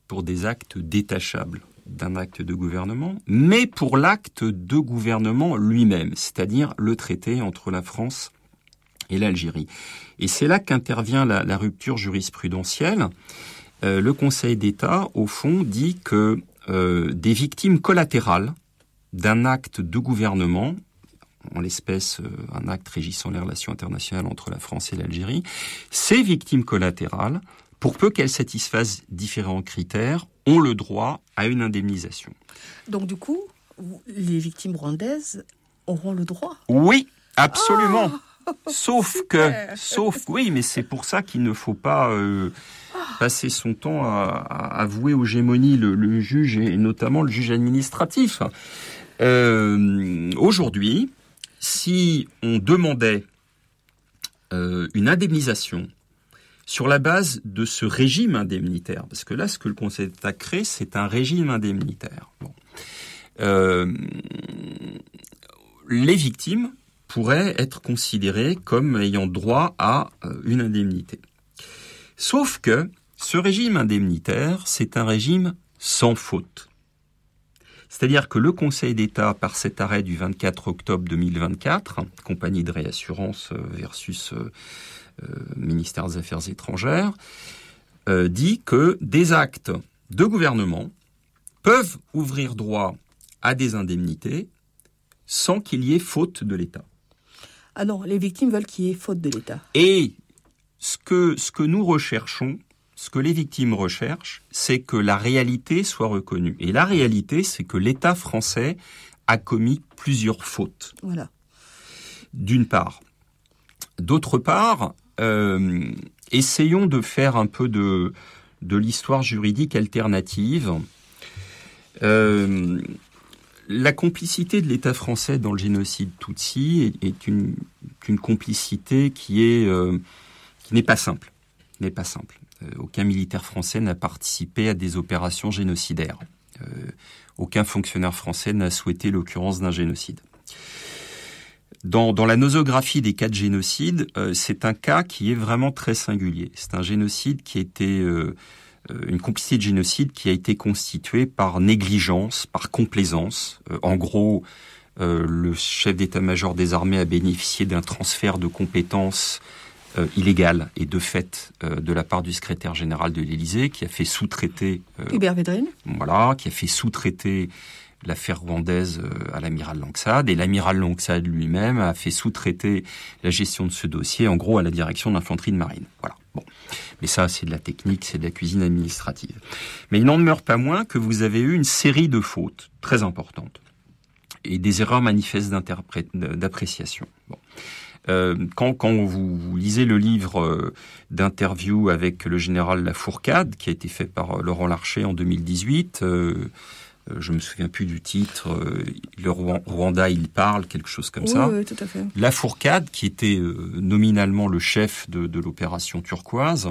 pour des actes détachables d'un acte de gouvernement, mais pour l'acte de gouvernement lui-même, c'est-à-dire le traité entre la France et l'Algérie. Et c'est là qu'intervient la rupture jurisprudentielle. Le Conseil d'État, au fond, dit que des victimes collatérales d'un acte de gouvernement, en l'espèce un acte régissant les relations internationales entre la France et l'Algérie, ces victimes collatérales, pour peu qu'elles satisfassent différents critères, ont le droit à une indemnisation. Donc du coup, les victimes rwandaises auront le droit ? Oui, absolument. Sauf, oui, mais c'est pour ça qu'il ne faut pas passer son temps à vouer aux gémonies le juge et notamment le juge administratif. Aujourd'hui, si on demandait une indemnisation sur la base de ce régime indemnitaire, parce que là, ce que le Conseil d'État crée, c'est un régime indemnitaire. Bon. Les victimes pourraient être considérées comme ayant droit à une indemnité. Sauf que ce régime indemnitaire, c'est un régime sans faute. C'est-à-dire que le Conseil d'État, par cet arrêt du 24 octobre 2024, compagnie de réassurance versus ministère des Affaires étrangères, dit que des actes de gouvernement peuvent ouvrir droit à des indemnités sans qu'il y ait faute de l'État. Ah non, les victimes veulent qu'il y ait faute de l'État. Et ce que nous recherchons, ce que les victimes recherchent, c'est que la réalité soit reconnue. Et la réalité, c'est que l'État français a commis plusieurs fautes. Voilà. D'une part. D'autre part, essayons de faire un peu de l'histoire juridique alternative. La complicité de l'État français dans le génocide Tutsi est une complicité qui n'est pas simple. Aucun militaire français n'a participé à des opérations génocidaires. Aucun fonctionnaire français n'a souhaité l'occurrence d'un génocide. Dans la nosographie des cas de génocide, c'est un cas qui est vraiment très singulier. C'est un génocide qui a été une complicité de génocide qui a été constituée par négligence, par complaisance. En gros, le chef d'état-major des armées a bénéficié d'un transfert de compétences illégal et de fait de la part du secrétaire général de l'Élysée, qui a fait sous-traiter Hubert Védrine. Voilà, qui a fait sous-traiter l'affaire rwandaise à l'amiral Langsade, et l'amiral Langsade lui-même a fait sous-traiter la gestion de ce dossier, en gros, à la direction de l'infanterie de marine. Voilà. Bon. Mais ça, c'est de la technique, c'est de la cuisine administrative. Mais il n'en demeure pas moins que vous avez eu une série de fautes très importantes et des erreurs manifestes d'appréciation. Bon. Quand vous lisez le livre d'interview avec le général Lafourcade, qui a été fait par Laurent Larcher en 2018, je me souviens plus du titre, le Rwanda, il parle, quelque chose comme ça. Oui, tout à fait. Lafourcade, qui était nominalement le chef de l'opération turquoise,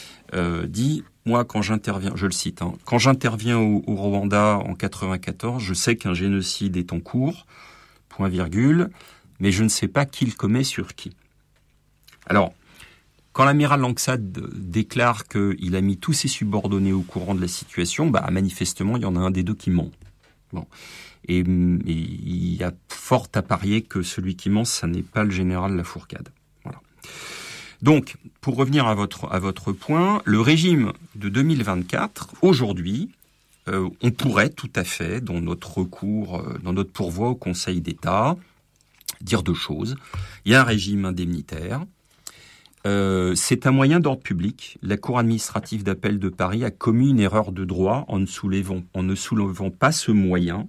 dit, moi, quand j'interviens, je le cite, quand j'interviens au Rwanda en 94, je sais qu'un génocide est en cours, point virgule, mais je ne sais pas qui le commet sur qui. Alors, quand l'amiral Langsade déclare qu'il a mis tous ses subordonnés au courant de la situation, manifestement, il y en a un des deux qui ment. Bon. Et il y a fort à parier que celui qui ment, ça n'est pas le général Lafourcade. Voilà. Donc, pour revenir à votre point, le régime de 2024, aujourd'hui, on pourrait tout à fait, dans notre recours, dans notre pourvoi au Conseil d'État, dire deux choses. Il y a un régime indemnitaire. C'est un moyen d'ordre public. La Cour administrative d'appel de Paris a commis une erreur de droit en ne soulevant pas ce moyen.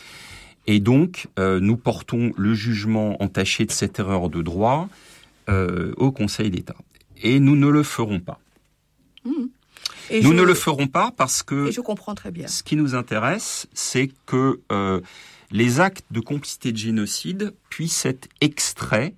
Et donc, nous portons le jugement entaché de cette erreur de droit au Conseil d'État. Et nous ne le ferons pas. Nous ne le ferons pas parce que... Et je comprends très bien. Ce qui nous intéresse, c'est que les actes de complicité de génocide puissent être extraits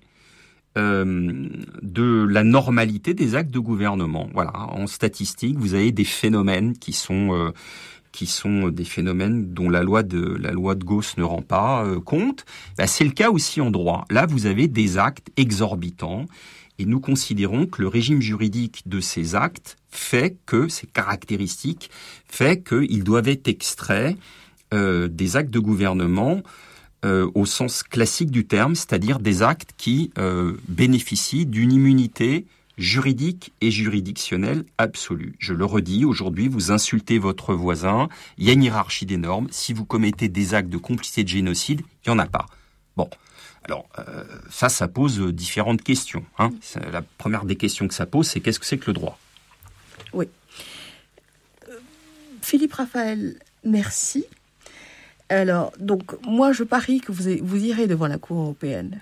de la normalité des actes de gouvernement. Voilà, en statistique, vous avez des phénomènes qui sont des phénomènes dont la loi de Gauss ne rend pas compte. C'est le cas aussi en droit. Là, vous avez des actes exorbitants Et nous considérons que le régime juridique de ces actes fait que, ces caractéristiques, fait qu'ils doivent être extraits des actes de gouvernement au sens classique du terme, c'est-à-dire des actes qui bénéficient d'une immunité juridique et juridictionnelle absolue. Je le redis, aujourd'hui, vous insultez votre voisin, il y a une hiérarchie des normes. Si vous commettez des actes de complicité de génocide, il n'y en a pas. Bon, alors ça pose différentes questions. La première des questions que ça pose, c'est qu'est-ce que c'est que le droit ? Oui. Philippe Raphaël, merci. Alors, donc, moi, je parie que vous irez devant la Cour européenne.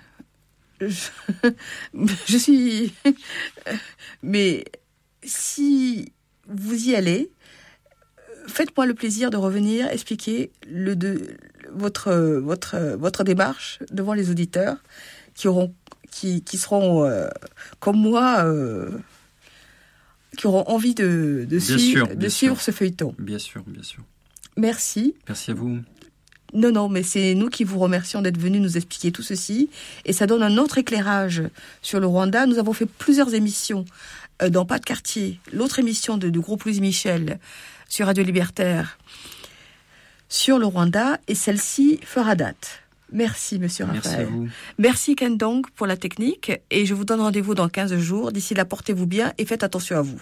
Je suis... Mais si vous y allez, faites-moi le plaisir de revenir expliquer votre démarche devant les auditeurs qui seront comme moi, qui auront envie de suivre ce feuilleton. Bien sûr, bien sûr. Merci. Merci à vous. Non, mais c'est nous qui vous remercions d'être venus nous expliquer tout ceci. Et ça donne un autre éclairage sur le Rwanda. Nous avons fait plusieurs émissions dans Pas de quartier, l'autre émission du groupe Louise Michel sur Radio Libertaire sur le Rwanda. Et celle-ci fera date. Merci, monsieur Raphaël. Merci à vous. Merci, Ken Dong, pour la technique. Et je vous donne rendez-vous dans 15 jours. D'ici là, portez-vous bien et faites attention à vous.